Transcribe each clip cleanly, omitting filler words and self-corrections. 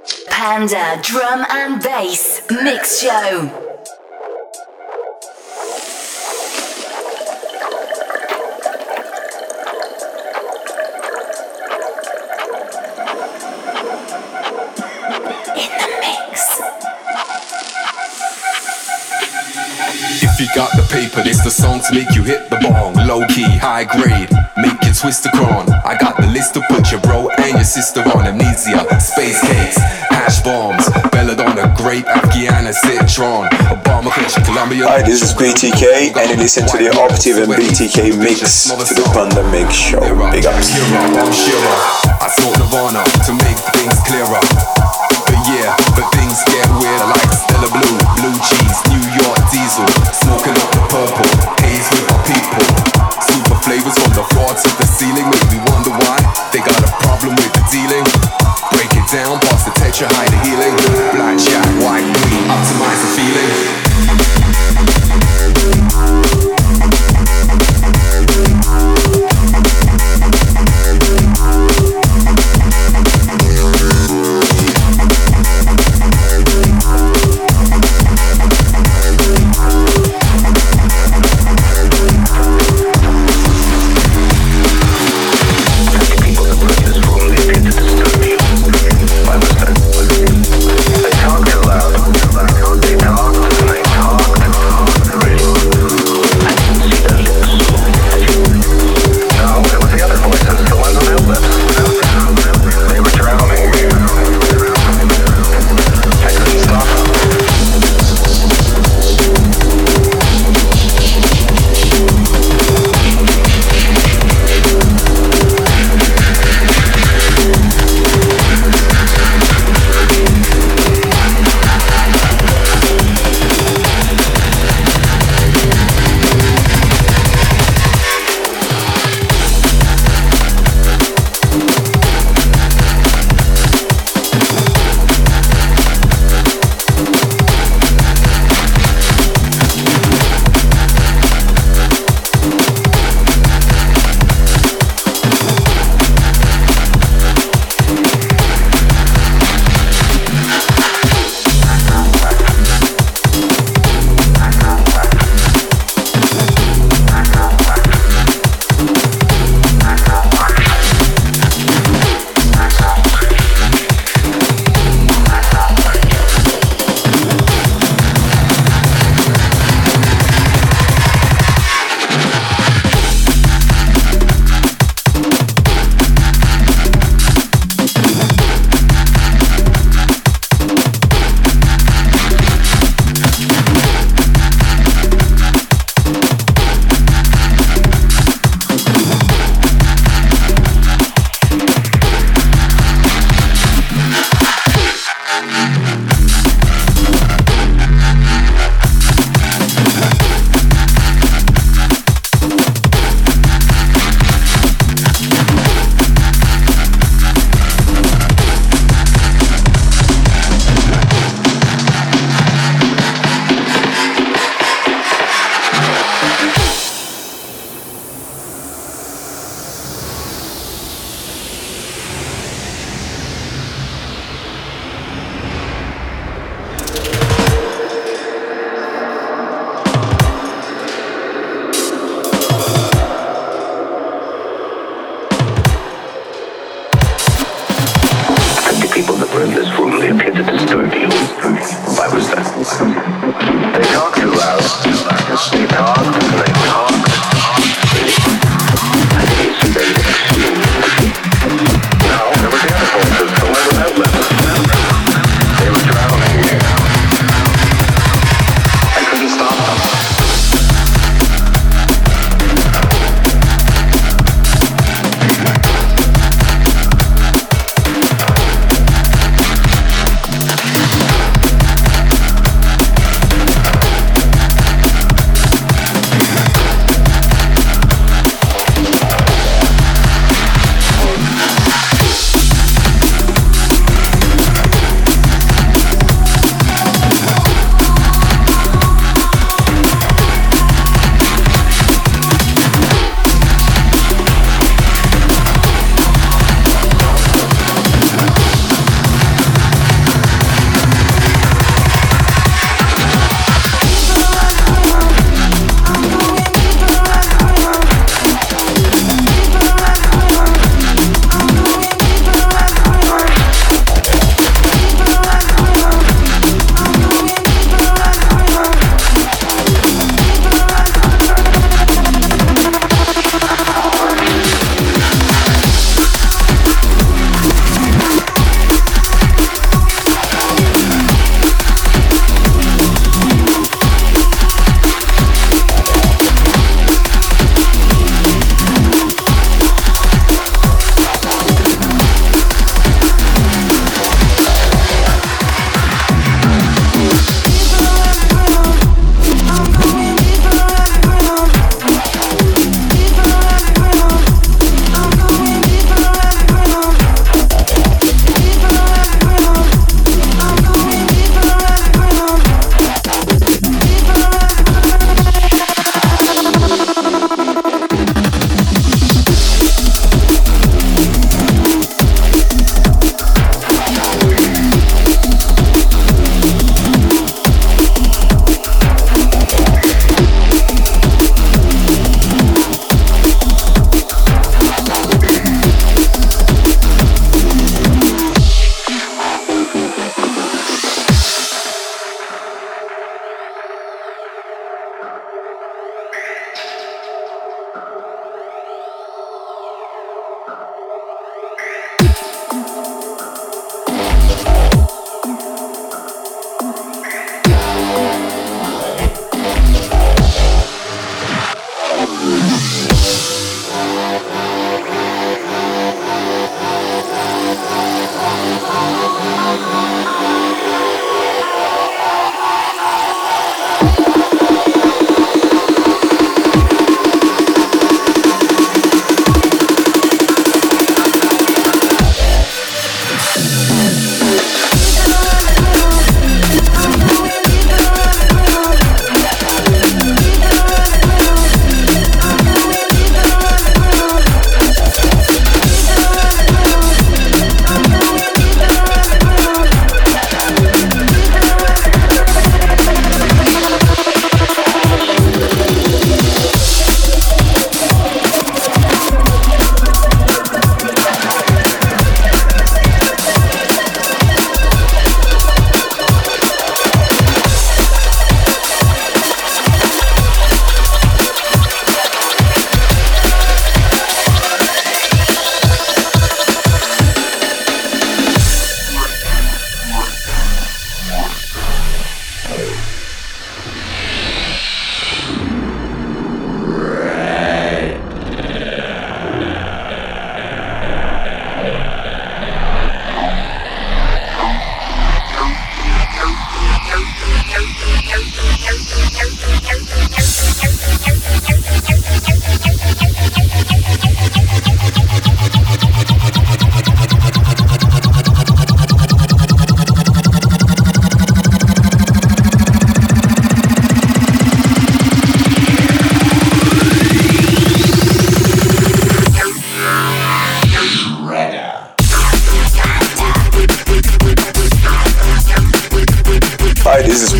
Panda Drum and Bass Mix Show. If you got the paper, this the song to make you hit the bong. Low key, high grade, make you twist the crown. I got the list to put your bro and your sister on. Amnesia, space cakes, hash bombs, belladonna, grape, Afghanistan, citron, Obama, Colombia. Hi, this is BTK, and you listen to the Optiv and BTK mix to the Panda Mix Show. Big ups. I sought Nirvana to make things clearer. But things get weirder like Stella Blue, blue cheese, New York diesel, smoking up the purple, haze with my people. Super flavors from the floor to the ceiling, make me wonder why they got a problem with the dealing. Break it down, pass the tetra, hide the healing. Black jack, white queen, optimize the feeling.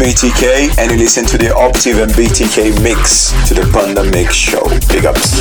BTK, and you listen to the Optiv and BTK mix to the Panda Mix Show. Big ups.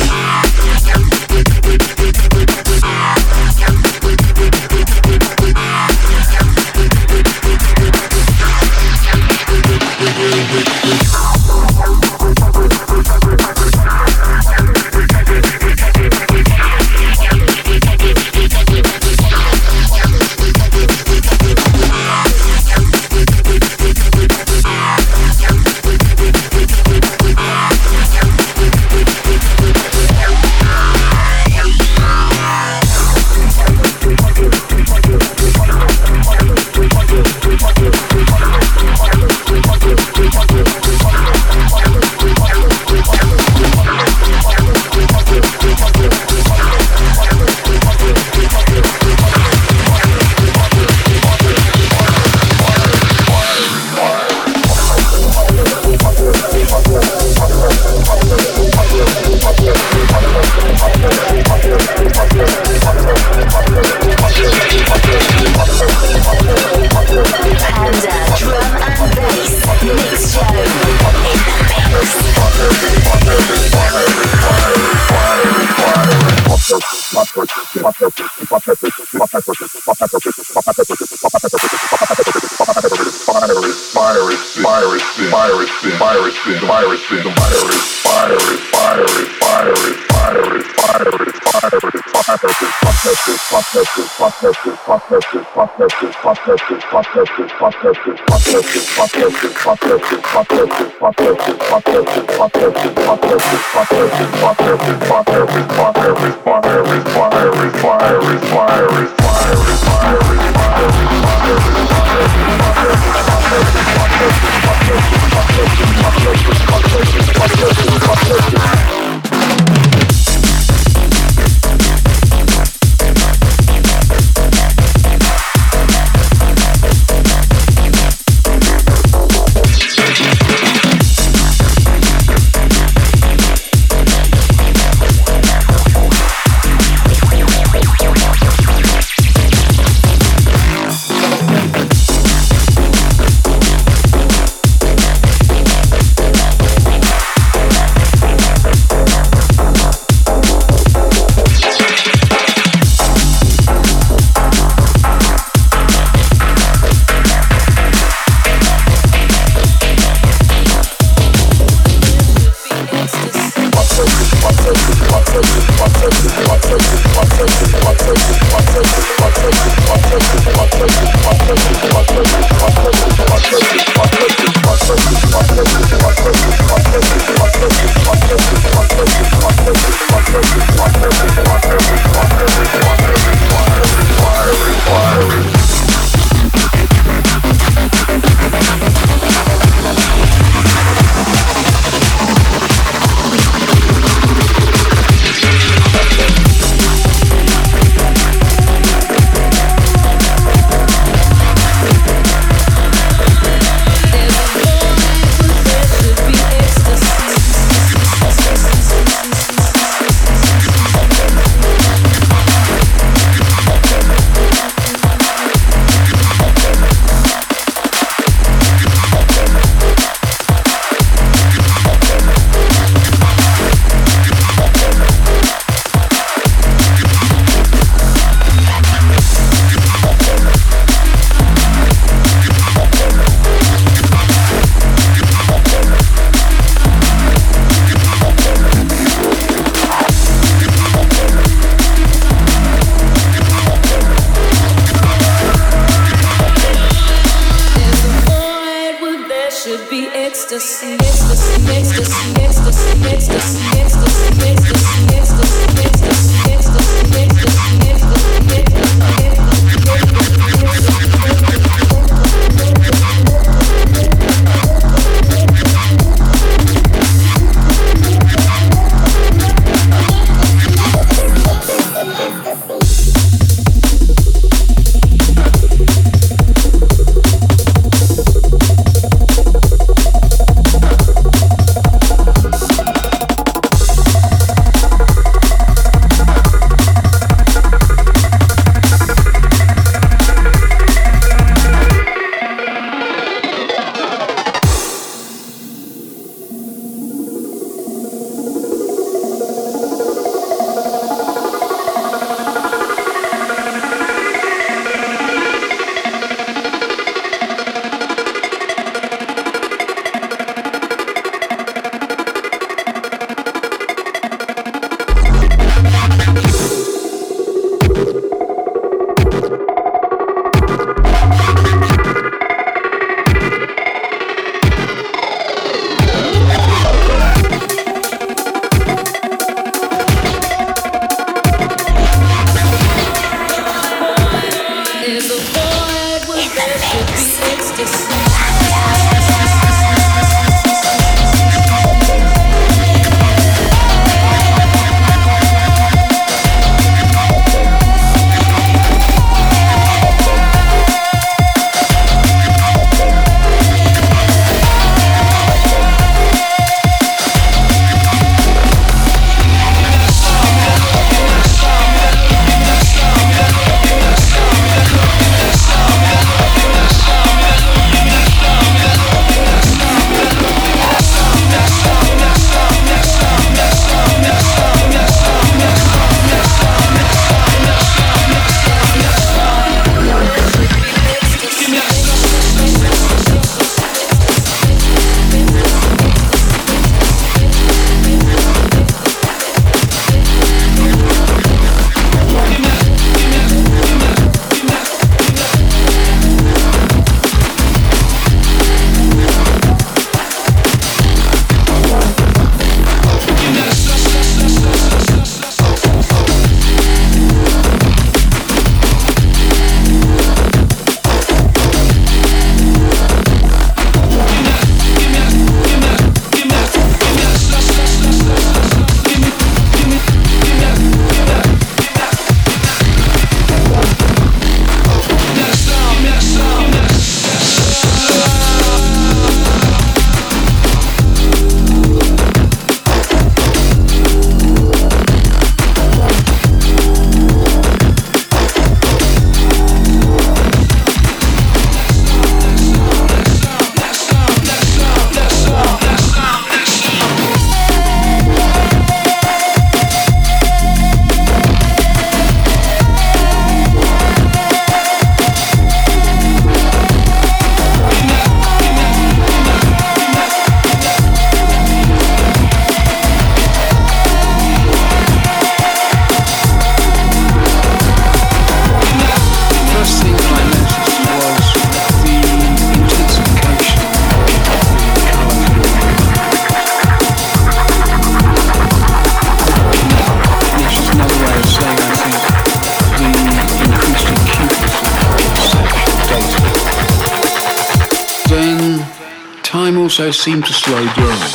also seem to slow down.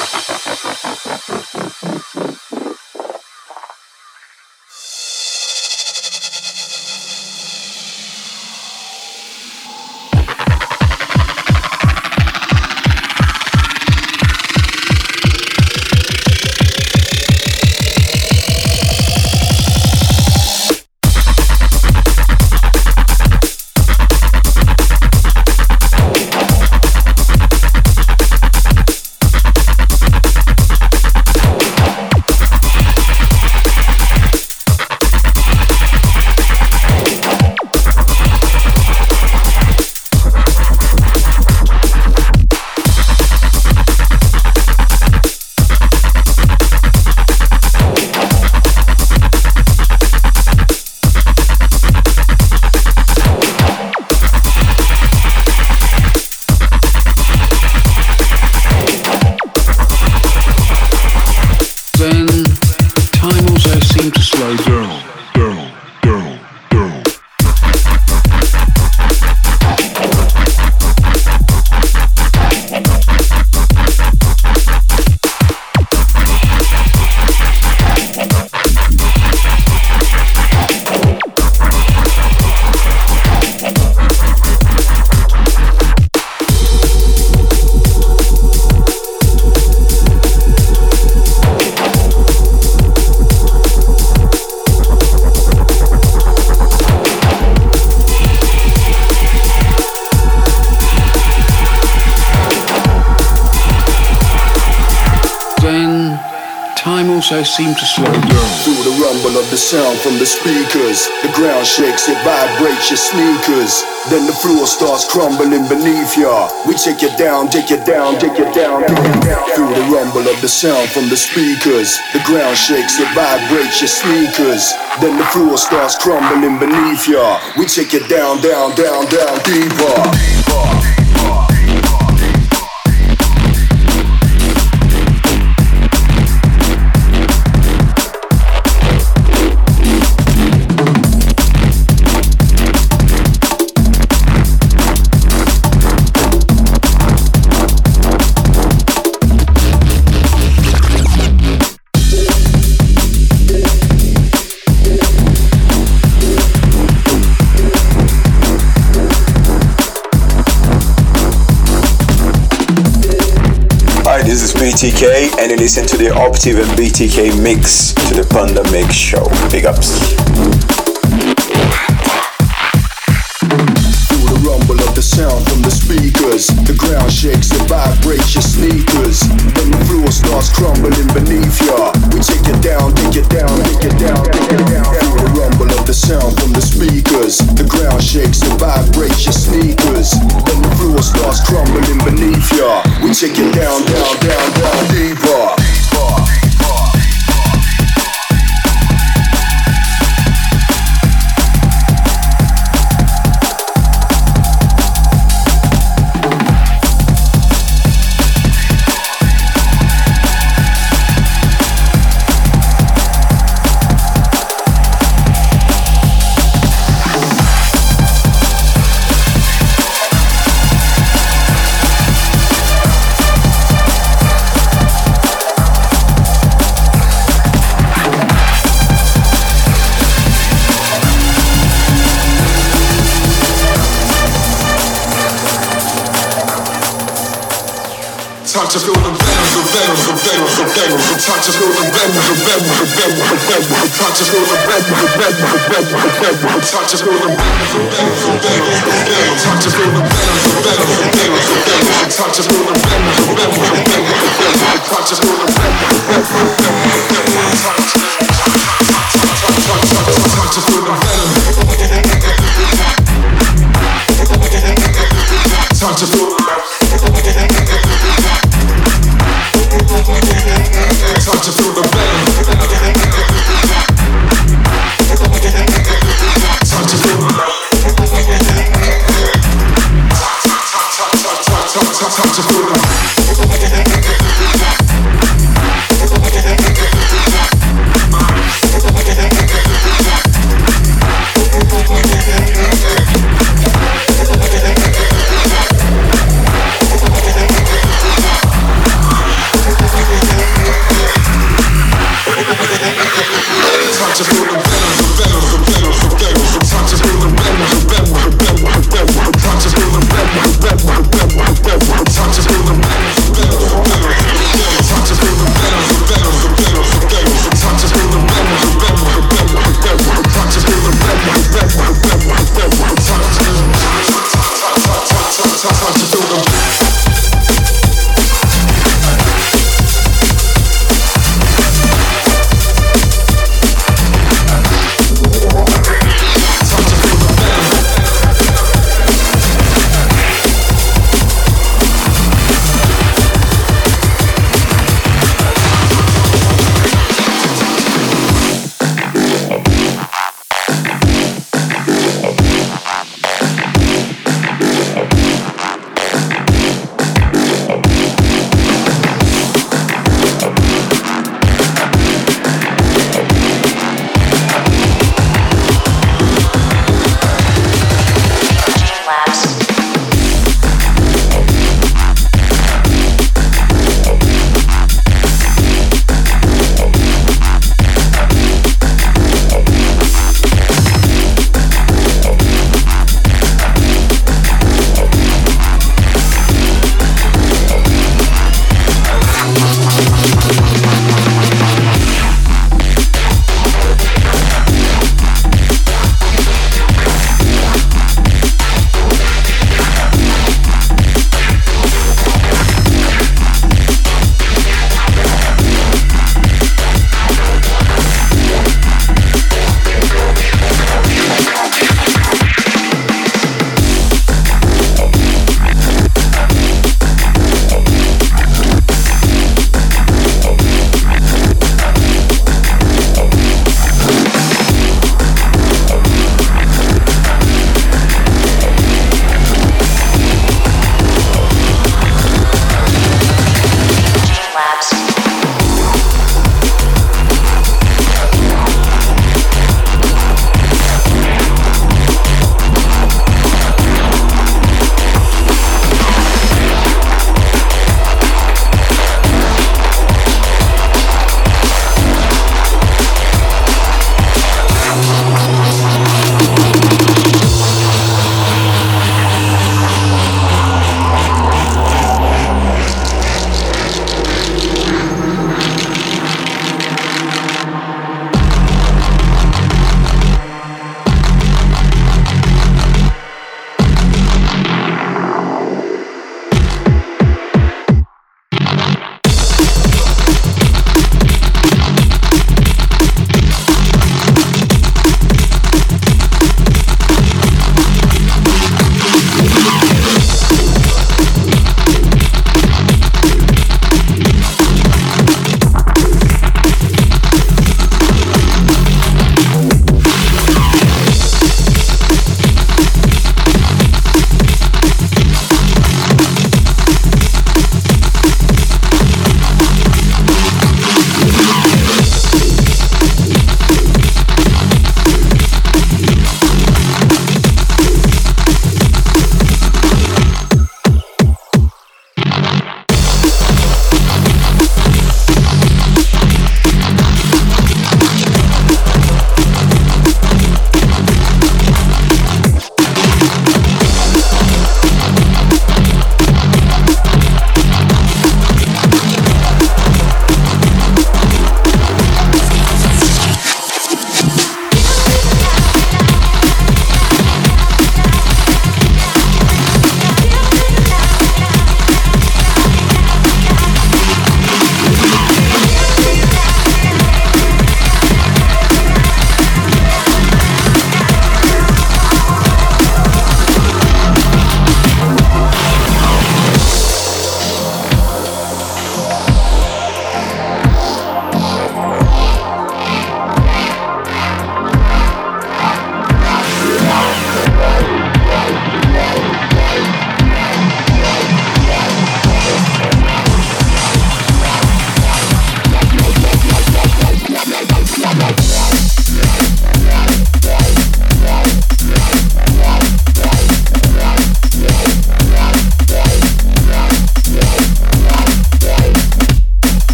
Also seem to slow down. Through the rumble of the sound from the speakers, the ground shakes, it vibrates your sneakers. Then the floor starts crumbling beneath ya. We take you down, take you down, take you down, take you down. Through the rumble of the sound from the speakers, the ground shakes, it vibrates your sneakers. Then the floor starts crumbling beneath ya. We take you down, down, down, down, deeper. BTK, and you listen to the Optiv and BTK mix to the Panda Mix Show. Big ups. Rumble of the sound from the speakers. The ground shakes and vibrates your sneakers. Then the floor starts crumbling beneath ya. We take it down, take it down, take it down, take it down. Feel the rumble of the sound from the speakers. The ground shakes and vibrates your sneakers. Then the floor starts crumbling beneath ya. We take it down, down, down, down, deeper. Time to feel the venom, the venom, the venom, the venom. Time to feel the venom, the venom, the venom, the venom. Time to feel the venom, the venom, the venom, the venom. Time to feel the venom, the venom, the venom, the venom. Time to feel the venom, the venom, the venom, the venom. Time to feel the venom, the venom, the venom, the venom. Time to feel the venom, the venom, the venom, the venom. Time to feel the venom. Time to feel the time to feel the venom. Time to feel the time to feel the time to feel the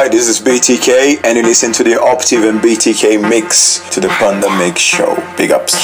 Hi, this is BTK, and you listen to the Optiv and BTK mix to the Panda Mix Show. Big ups.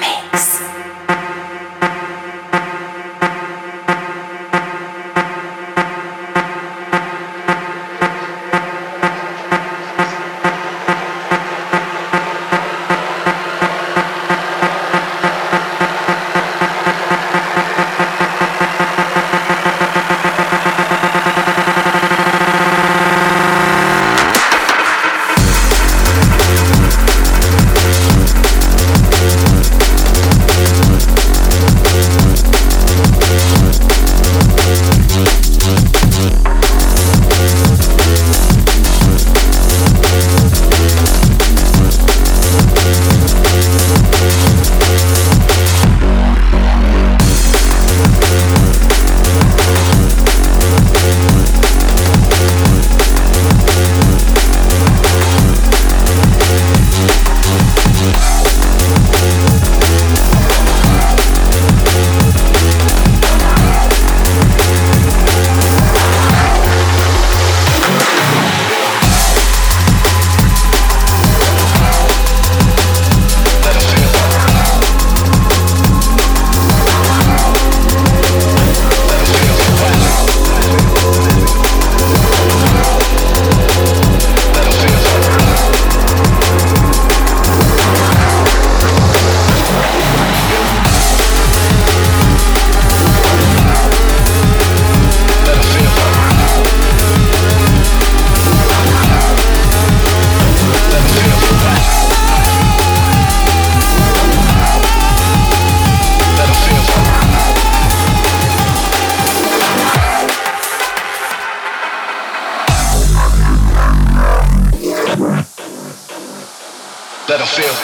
Let them feel.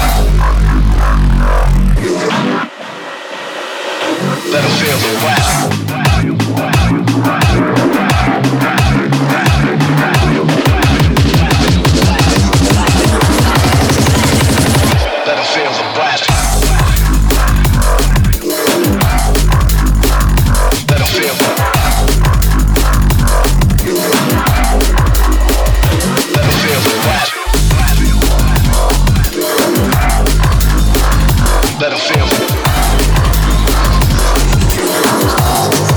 Let them feel the wow. Let them feel the blast. Let them feel. Let them feel the blast. Let them feel.